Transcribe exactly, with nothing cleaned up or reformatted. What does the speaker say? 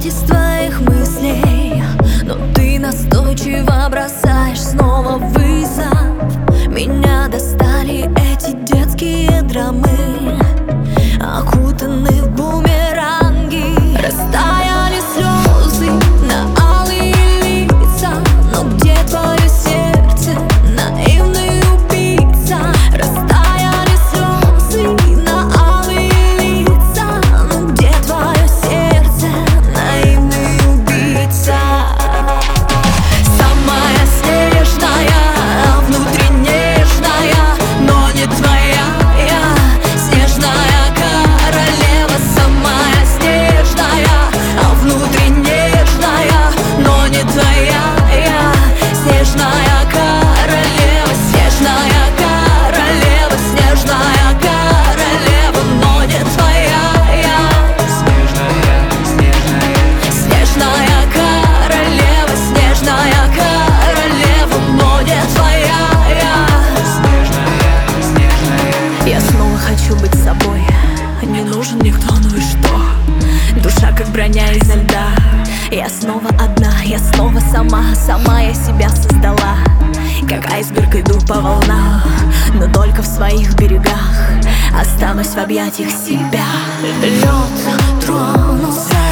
сбежать из твоих мыслей, но ты настойчиво бросаешь снова вызов. Меня достали эти детские драмы, окутаны в бумеранги. Растаяли слезы на алые лица, но где твое сердце, наивный убийца? Растаяли слезы на алые лица, но где твое сердце, наивный убийца? Самая снежная, а внутри нежная, но не твоя я, снежная королева. Самая снежная, а внутри нежная, но не твоя я, снежная королева. Снежная королева, снежная королева, но не твоя я. Снежная, снежная, Снежная королева, снежная королева, но не твоя я. снежная, снежная. Я снова хочу быть собой, не нужен никто, ну и что? Душа как броня изо льда. Я снова одна, я снова сама, сама я себя создала. Как айсберг иду по волнам, но только в своих берегах. Останусь в объятиях себя. Лед тронулся